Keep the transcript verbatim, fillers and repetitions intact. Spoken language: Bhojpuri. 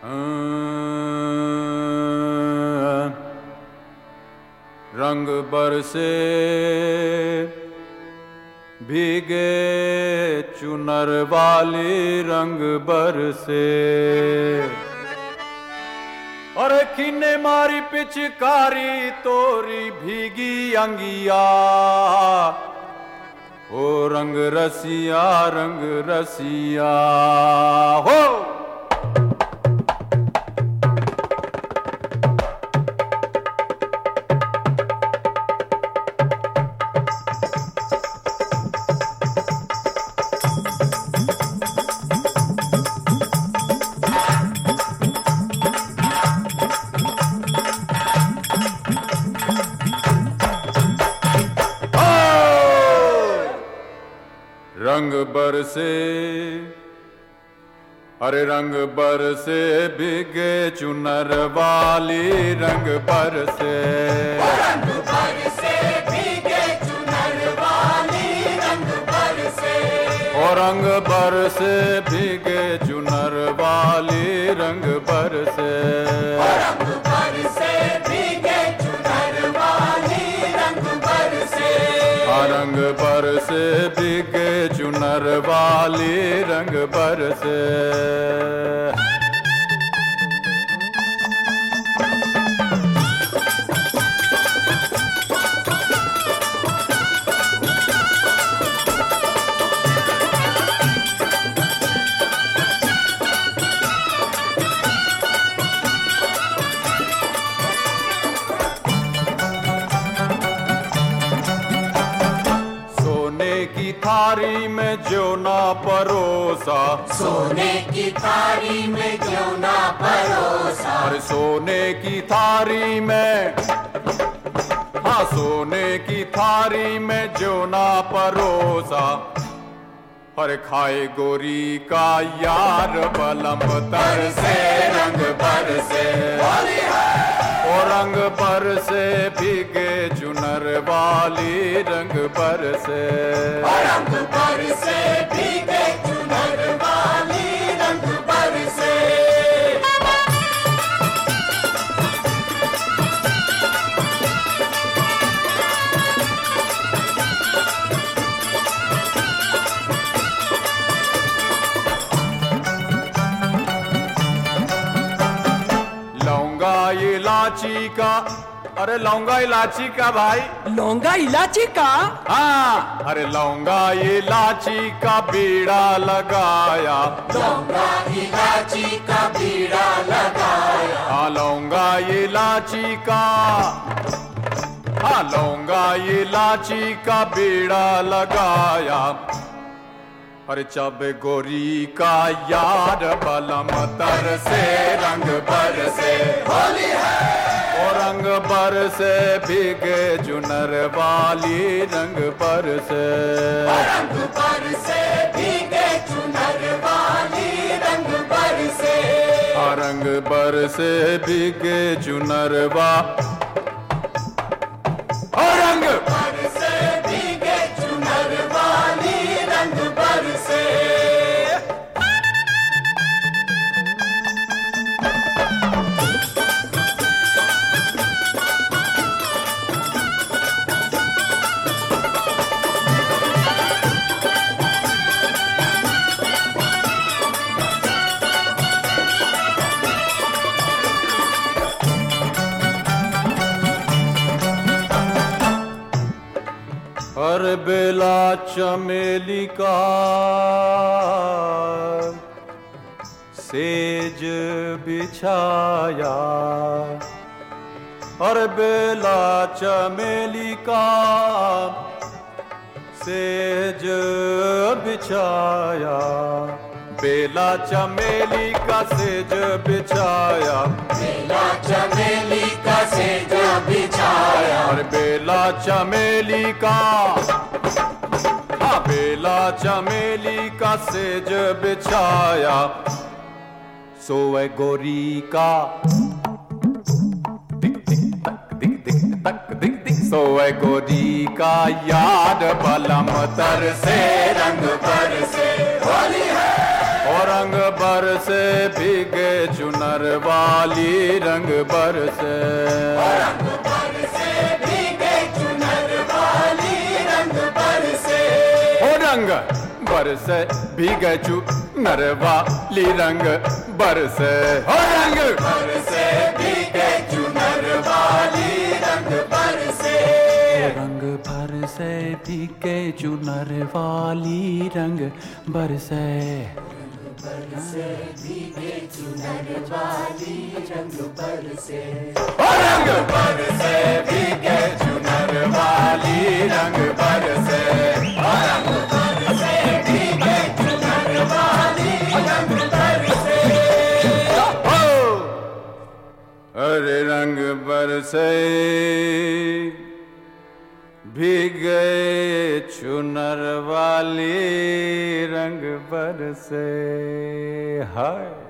रंग बरसे भीगे चुनर वाली रंग बरसे। अरे किन्ने मारी पिचकारी तोरी भीगी अंगिया, ओ रंग रसिया रंग रसिया हो। रंग बरसे अरे रंग बरसे भीगे चुनर वाली रंग बरसे। रंग बरसे भीगे चुनर वाली रंग बरसे। ओ रंग बरसे भीगे चुनर वाली रंग बरसे। रंग बरसे भीगे चुनर वाली रंग बरसे। रंग बरसे भीगे चुनर वाली रंग बरसे। की थारी में जो ना परोसा, सोने की थारी में जो ना परोसा। अरे सोने की थारी में, हाँ सोने की थारी में जो ना परोसा। अरे खाए गोरी का यार बलम तर से रंग बरसे। ओ रंग बरसे भीगे चुनर वाली रंग बरसे। रंग बरसे भीगे चुनर वाली रंग बरसे। लौंगा इलाची का, अरे लौंगा इलाची का भाई। लौंगा इलाची का? हाँ अरे लौंगा इलाची का बीड़ा लगाया। लौंगा इलाची का बीड़ा लगाया। हाँ लौंगा इलाची का, हाँ लौंगा इलाची का बीड़ा लगाया। अरे चब गोरी का यार बलम तर से रंग बरसे। होली है ओ रंग बरसे भीगे चुनर वाली रंग बरसे। रंग बरसे भीगे चुनर वाली रंग बरसे। रंग बरसे भीगे चुनर वा, रंग बरसे भीगे चुनर वाली रंग बरसे। हर बेला चमेली का सेज बिछाया। हर बेला चमेली का सेज बिछाया। बेला चमेली का सेज बिछाया। बेला चमेली का सेज बिछाया। और बेला चमेली का, हाँ बेला चमेली का सेज बिछाया। सोए गोरी का दिक दिक तक दिक दिक तक दिक दिक। सोए गोरी का याद बलम तर से रंग बरसे। होली है और रंग बरसे भीगे चुनर वाली रंग बरसे रंग बरसे भीगे चुनर वाली रंग बरसे ओ रंग बरसे भीगे चुनर वाली रंग बरसे ओ रंग बरसे भीगे चुनर वाली रंग बरसे रंग बरसे भीगे चुनर वाली रंग बरसे बरसे भीगे चुनर वाली रंग बरसे ओ रंग बरसे भीगे चुनर वाली रंग बरसे रंग बरसे भीगे चुनर वाली रंग बरसे अरे रंग बरसे भीगे चुनर वाली रंग बरसे हाय।